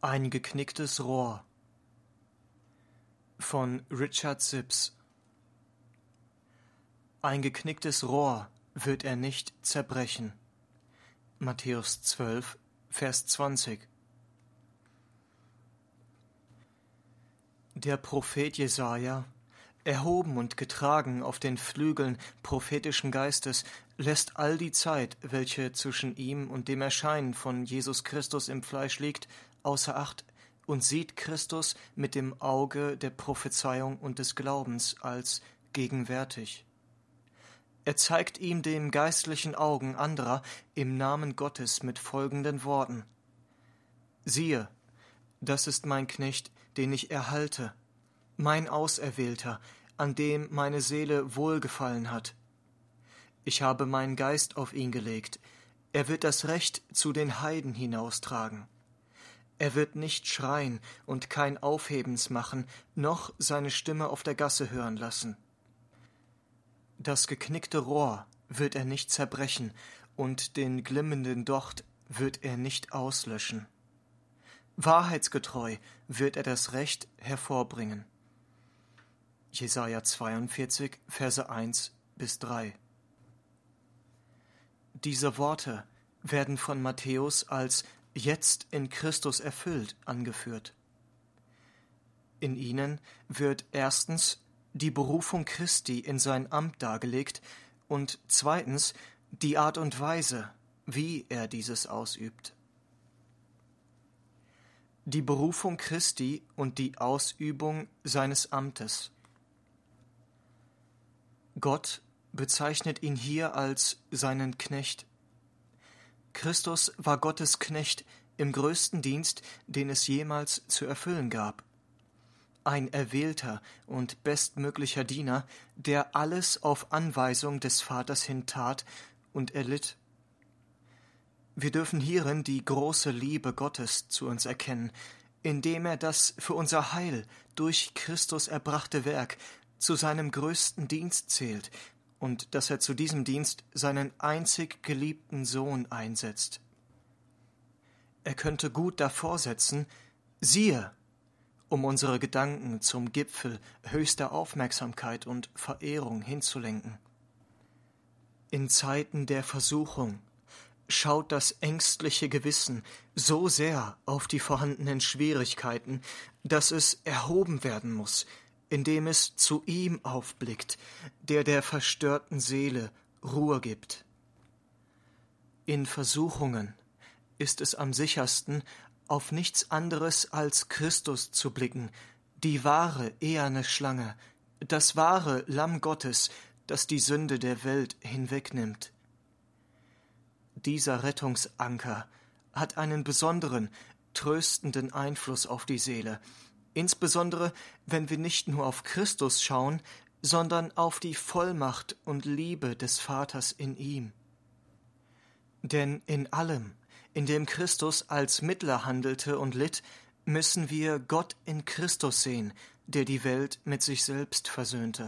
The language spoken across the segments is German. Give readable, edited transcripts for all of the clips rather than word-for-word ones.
Ein geknicktes Rohr von Richard Sibbes. Ein geknicktes Rohr wird er nicht zerbrechen. Matthäus 12, Vers 20. Der Prophet Jesaja, erhoben und getragen auf den Flügeln prophetischen Geistes, lässt all die Zeit, welche zwischen ihm und dem Erscheinen von Jesus Christus im Fleisch liegt, außer Acht und sieht Christus mit dem Auge der Prophezeiung und des Glaubens als gegenwärtig. Er zeigt ihm den geistlichen Augen anderer im Namen Gottes mit folgenden Worten: Siehe, das ist mein Knecht, den ich erhalte, mein Auserwählter, an dem meine Seele wohlgefallen hat. Ich habe meinen Geist auf ihn gelegt, er wird das Recht zu den Heiden hinaustragen. Er wird nicht schreien und kein Aufhebens machen, noch seine Stimme auf der Gasse hören lassen. Das geknickte Rohr wird er nicht zerbrechen, und den glimmenden Docht wird er nicht auslöschen. Wahrheitsgetreu wird er das Recht hervorbringen. Jesaja 42, Verse 1-3. Diese Worte werden von Matthäus als jetzt in Christus erfüllt angeführt. In ihnen wird erstens die Berufung Christi in sein Amt dargelegt und zweitens die Art und Weise, wie er dieses ausübt. Die Berufung Christi und die Ausübung seines Amtes. Gott bezeichnet ihn hier als seinen Knecht. Christus war Gottes Knecht im größten Dienst, den es jemals zu erfüllen gab. Ein erwählter und bestmöglicher Diener, der alles auf Anweisung des Vaters hin tat und erlitt. Wir dürfen hierin die große Liebe Gottes zu uns erkennen, indem er das für unser Heil durch Christus erbrachte Werk zu seinem größten Dienst zählt und dass er zu diesem Dienst seinen einzig geliebten Sohn einsetzt. Er könnte gut davor setzen: Siehe, um unsere Gedanken zum Gipfel höchster Aufmerksamkeit und Verehrung hinzulenken. In Zeiten der Versuchung schaut das ängstliche Gewissen so sehr auf die vorhandenen Schwierigkeiten, dass es erhoben werden muss, indem es zu ihm aufblickt, der verstörten Seele Ruhe gibt. In Versuchungen ist es am sichersten, auf nichts anderes als Christus zu blicken, die wahre eherne Schlange, das wahre Lamm Gottes, das die Sünde der Welt hinwegnimmt. Dieser Rettungsanker hat einen besonderen, tröstenden Einfluss auf die Seele, insbesondere wenn wir nicht nur auf Christus schauen, sondern auf die Vollmacht und Liebe des Vaters in ihm. Denn in allem, in dem Christus als Mittler handelte und litt, müssen wir Gott in Christus sehen, der die Welt mit sich selbst versöhnte.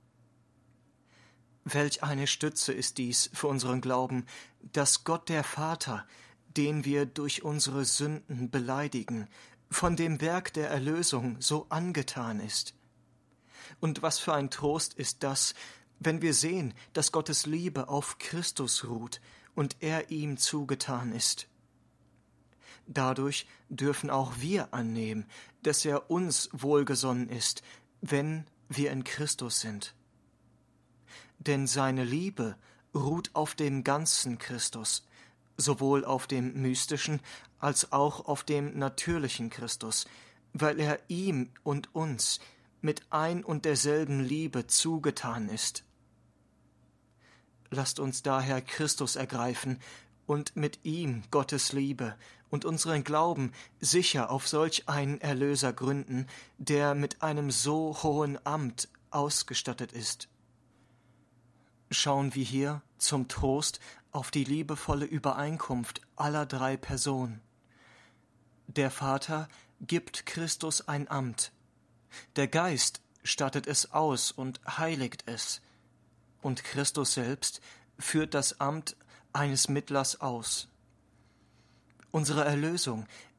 Welch eine Stütze ist dies für unseren Glauben, dass Gott der Vater, den wir durch unsere Sünden beleidigen, von dem Werk der Erlösung so angetan ist. Und was für ein Trost ist das, wenn wir sehen, dass Gottes Liebe auf Christus ruht und er ihm zugetan ist. Dadurch dürfen auch wir annehmen, dass er uns wohlgesonnen ist, wenn wir in Christus sind. Denn seine Liebe ruht auf dem ganzen Christus, sowohl auf dem mystischen als auch auf dem natürlichen Christus, weil er ihm und uns mit ein und derselben Liebe zugetan ist. Lasst uns daher Christus ergreifen und mit ihm Gottes Liebe und unseren Glauben sicher auf solch einen Erlöser gründen, der mit einem so hohen Amt ausgestattet ist. Schauen wir hier zum Trost auf die liebevolle Übereinkunft aller drei Personen. Der Vater gibt Christus ein Amt, der Geist stattet es aus und heiligt es, und Christus selbst führt das Amt eines Mittlers aus. Unsere Erlösung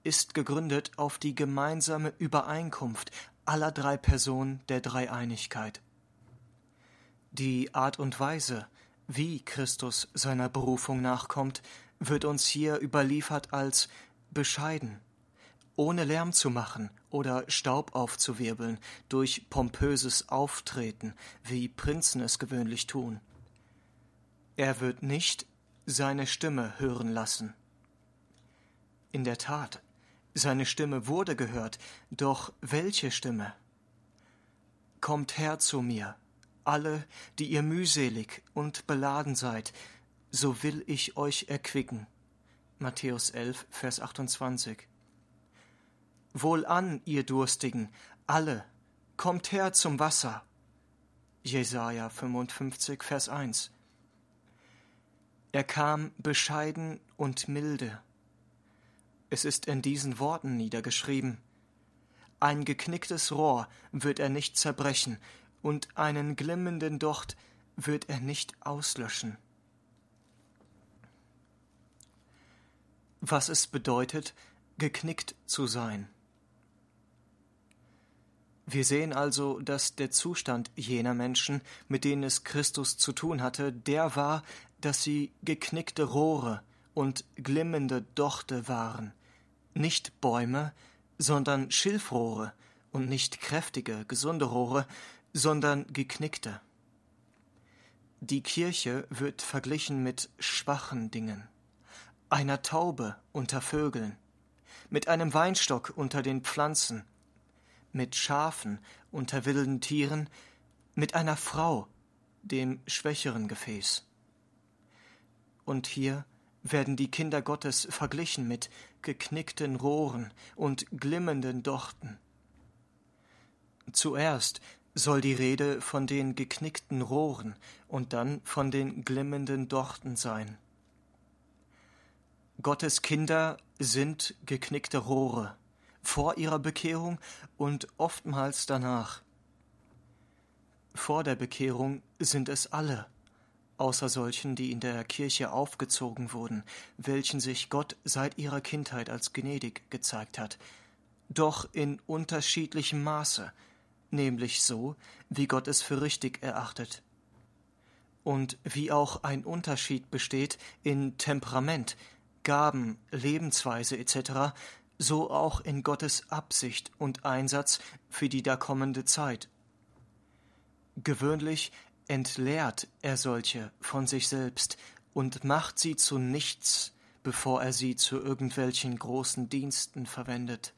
ist gegründet auf die gemeinsame Übereinkunft aller drei Personen der Dreieinigkeit. Die Art und Weise, wie Christus seiner Berufung nachkommt, wird uns hier überliefert als bescheiden, ohne Lärm zu machen oder Staub aufzuwirbeln durch pompöses Auftreten, wie Prinzen es gewöhnlich tun. Er wird nicht seine Stimme hören lassen. In der Tat, seine Stimme wurde gehört, doch welche Stimme? Kommt her zu mir, alle, die ihr mühselig und beladen seid, so will ich euch erquicken. Matthäus 11, Vers 28. Wohlan, ihr Durstigen, alle, kommt her zum Wasser. Jesaja 55, Vers 1. Er kam bescheiden und milde. Es ist in diesen Worten niedergeschrieben: Ein geknicktes Rohr wird er nicht zerbrechen, und einen glimmenden Docht wird er nicht auslöschen. Was es bedeutet, geknickt zu sein. Wir sehen also, dass der Zustand jener Menschen, mit denen es Christus zu tun hatte, der war, dass sie geknickte Rohre und glimmende Dochte waren, nicht Bäume, sondern Schilfrohre, und nicht kräftige, gesunde Rohre, sondern geknickte. Die Kirche wird verglichen mit schwachen Dingen, einer Taube unter Vögeln, mit einem Weinstock unter den Pflanzen, mit Schafen unter wilden Tieren, mit einer Frau, dem schwächeren Gefäß. Und hier werden die Kinder Gottes verglichen mit geknickten Rohren und glimmenden Dochten. Zuerst soll die Rede von den geknickten Rohren und dann von den glimmenden Dochten sein. Gottes Kinder sind geknickte Rohre, vor ihrer Bekehrung und oftmals danach. Vor der Bekehrung sind es alle, außer solchen, die in der Kirche aufgezogen wurden, welchen sich Gott seit ihrer Kindheit als gnädig gezeigt hat, doch in unterschiedlichem Maße, nämlich so, wie Gott es für richtig erachtet. Und wie auch ein Unterschied besteht in Temperament, Gaben, Lebensweise etc., so auch in Gottes Absicht und Einsatz für die da kommende Zeit. Gewöhnlich entleert er solche von sich selbst und macht sie zu nichts, bevor er sie zu irgendwelchen großen Diensten verwendet.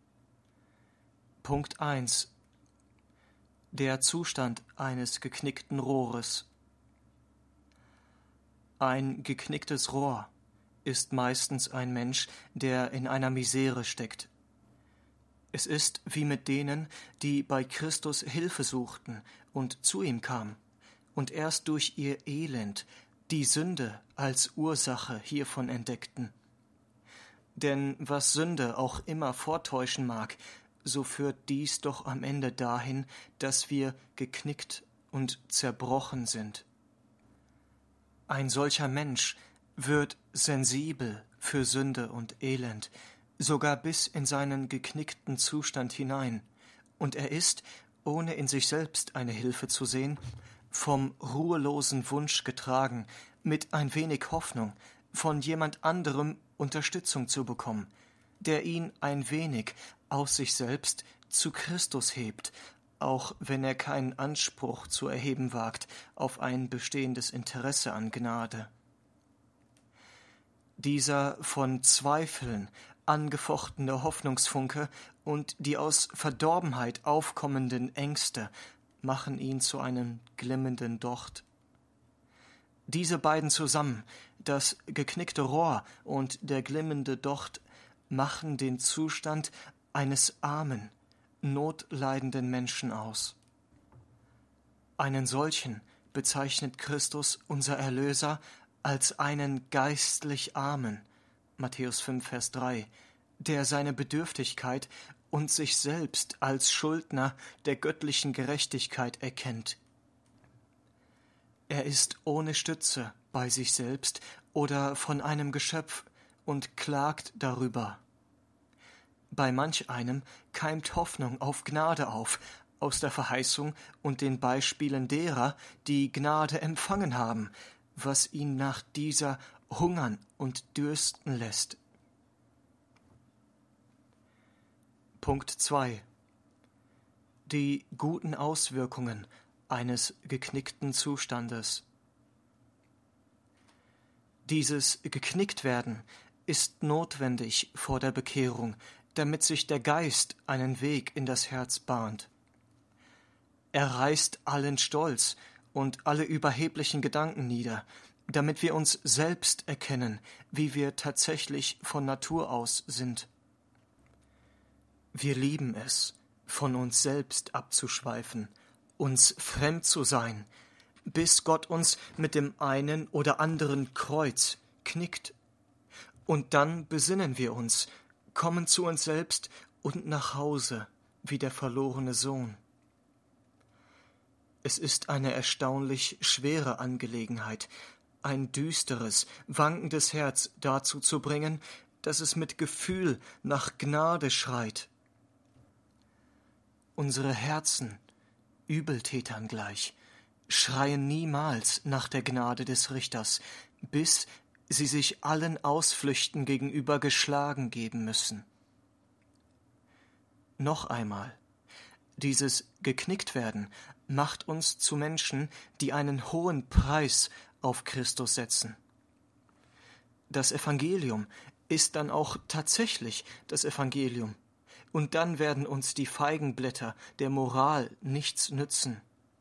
Punkt 1. Der Zustand eines geknickten Rohres. Ein geknicktes Rohr ist meistens ein Mensch, der in einer Misere steckt. Es ist wie mit denen, die bei Christus Hilfe suchten und zu ihm kamen und erst durch ihr Elend die Sünde als Ursache hiervon entdeckten. Denn was Sünde auch immer vortäuschen mag, so führt dies doch am Ende dahin, dass wir geknickt und zerbrochen sind. Ein solcher Mensch wird sensibel für Sünde und Elend, sogar bis in seinen geknickten Zustand hinein, und er ist, ohne in sich selbst eine Hilfe zu sehen, vom ruhelosen Wunsch getragen, mit ein wenig Hoffnung von jemand anderem Unterstützung zu bekommen, der ihn ein wenig aus sich selbst zu Christus hebt, auch wenn er keinen Anspruch zu erheben wagt auf ein bestehendes Interesse an Gnade. Dieser von Zweifeln angefochtene Hoffnungsfunke und die aus Verdorbenheit aufkommenden Ängste machen ihn zu einem glimmenden Docht. Diese beiden zusammen, das geknickte Rohr und der glimmende Docht, machen den Zustand eines armen, notleidenden Menschen aus. Einen solchen bezeichnet Christus, unser Erlöser, als einen geistlich Armen, Matthäus 5, Vers 3, der seine Bedürftigkeit und sich selbst als Schuldner der göttlichen Gerechtigkeit erkennt. Er ist ohne Stütze bei sich selbst oder von einem Geschöpf und klagt darüber. Bei manch einem keimt Hoffnung auf Gnade auf, aus der Verheißung und den Beispielen derer, die Gnade empfangen haben, was ihn nach dieser hungern und dürsten lässt. Punkt 2. Die guten Auswirkungen eines geknickten Zustandes. Dieses Geknicktwerden ist notwendig vor der Bekehrung, damit sich der Geist einen Weg in das Herz bahnt. Er reißt allen Stolz und alle überheblichen Gedanken nieder, damit wir uns selbst erkennen, wie wir tatsächlich von Natur aus sind. Wir lieben es, von uns selbst abzuschweifen, uns fremd zu sein, bis Gott uns mit dem einen oder anderen Kreuz knickt. Und dann besinnen wir uns, kommen zu uns selbst und nach Hause wie der verlorene Sohn. Es ist eine erstaunlich schwere Angelegenheit, ein düsteres, wankendes Herz dazu zu bringen, dass es mit Gefühl nach Gnade schreit. Unsere Herzen, Übeltätern gleich, schreien niemals nach der Gnade des Richters, bis sie sich allen Ausflüchten gegenüber geschlagen geben müssen. Noch einmal, dieses Geknicktwerden macht uns zu Menschen, die einen hohen Preis auf Christus setzen. Das Evangelium ist dann auch tatsächlich das Evangelium, und dann werden uns die Feigenblätter der Moral nichts nützen.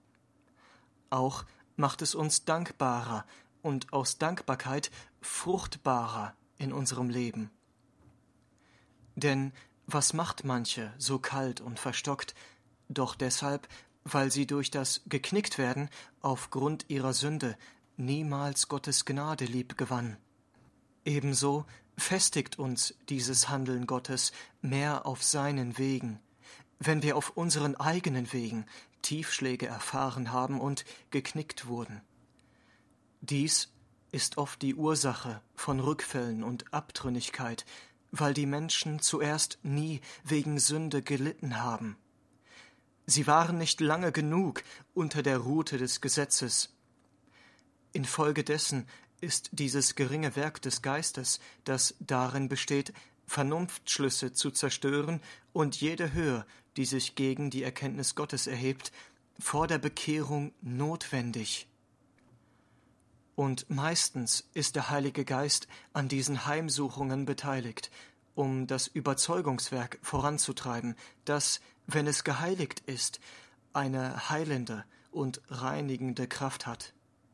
Auch macht es uns dankbarer und aus Dankbarkeit fruchtbarer in unserem Leben. Denn was macht manche so kalt und verstockt? Doch deshalb, weil sie durch das Geknicktwerden aufgrund ihrer Sünde niemals Gottes Gnade lieb gewannen. Ebenso festigt uns dieses Handeln Gottes mehr auf seinen Wegen, wenn wir auf unseren eigenen Wegen Tiefschläge erfahren haben und geknickt wurden. Dies ist oft die Ursache von Rückfällen und Abtrünnigkeit, weil die Menschen zuerst nie wegen Sünde gelitten haben. Sie waren nicht lange genug unter der Rute des Gesetzes. Infolgedessen ist dieses geringe Werk des Geistes, das darin besteht, Vernunftschlüsse zu zerstören und jede Höhe, die sich gegen die Erkenntnis Gottes erhebt, vor der Bekehrung notwendig. Und meistens ist der Heilige Geist an diesen Heimsuchungen beteiligt, um das Überzeugungswerk voranzutreiben, das, wenn es geheiligt ist, eine heilende und reinigende Kraft hat.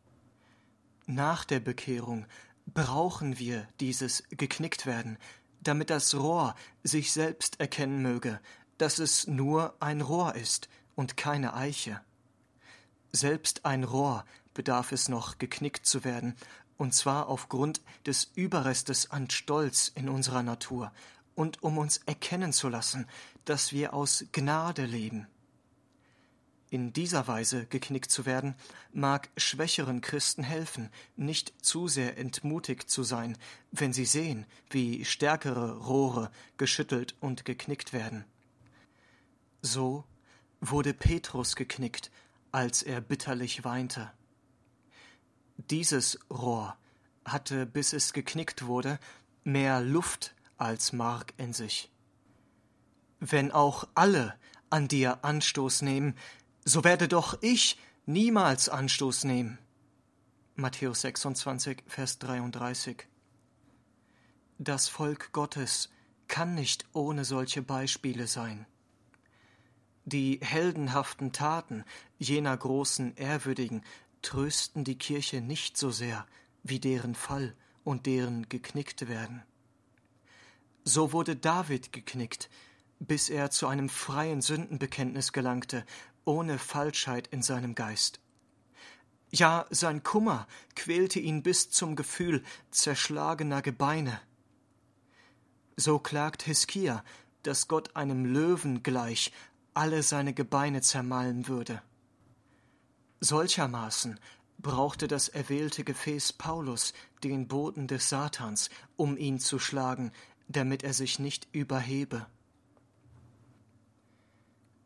Nach der Bekehrung brauchen wir dieses Geknicktwerden, damit das Rohr sich selbst erkennen möge, dass es nur ein Rohr ist und keine Eiche. Selbst ein Rohr bedarf es noch, geknickt zu werden, und zwar aufgrund des Überrestes an Stolz in unserer Natur und um uns erkennen zu lassen, dass wir aus Gnade leben. In dieser Weise geknickt zu werden, mag schwächeren Christen helfen, nicht zu sehr entmutigt zu sein, wenn sie sehen, wie stärkere Rohre geschüttelt und geknickt werden. So wurde Petrus geknickt, als er bitterlich weinte. Dieses Rohr hatte, bis es geknickt wurde, mehr Luft als Mark in sich. Wenn auch alle an dir Anstoß nehmen, so werde doch ich niemals Anstoß nehmen. Matthäus 26, Vers 33. Das Volk Gottes kann nicht ohne solche Beispiele sein. Die heldenhaften Taten jener großen Ehrwürdigen trösten die Kirche nicht so sehr wie deren Fall und deren geknickt werden. So wurde David geknickt, bis er zu einem freien Sündenbekenntnis gelangte, ohne Falschheit in seinem Geist. Ja, sein Kummer quälte ihn bis zum Gefühl zerschlagener Gebeine. So klagt Hiskia, dass Gott einem Löwen gleich alle seine Gebeine zermalmen würde. Solchermaßen brauchte das erwählte Gefäß Paulus den Boten des Satans, um ihn zu schlagen, damit er sich nicht überhebe.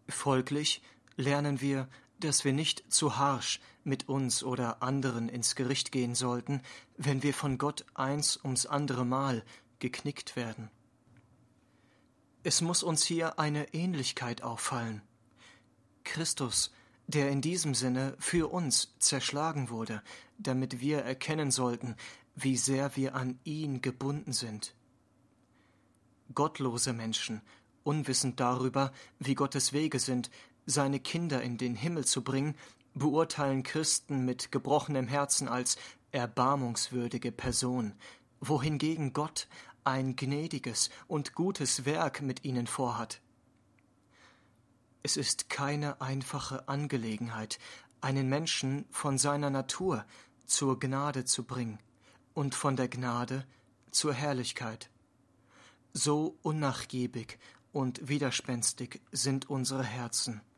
Folglich lernen wir, dass wir nicht zu harsch mit uns oder anderen ins Gericht gehen sollten, wenn wir von Gott eins ums andere Mal geknickt werden. Es muss uns hier eine Ähnlichkeit auffallen. Christus, der in diesem Sinne für uns zerschlagen wurde, damit wir erkennen sollten, wie sehr wir an ihn gebunden sind. Gottlose Menschen, unwissend darüber, wie Gottes Wege sind, seine Kinder in den Himmel zu bringen, beurteilen Christen mit gebrochenem Herzen als erbarmungswürdige Person, wohingegen Gott ein gnädiges und gutes Werk mit ihnen vorhat. Es ist keine einfache Angelegenheit, einen Menschen von seiner Natur zur Gnade zu bringen und von der Gnade zur Herrlichkeit. So unnachgiebig und widerspenstig sind unsere Herzen.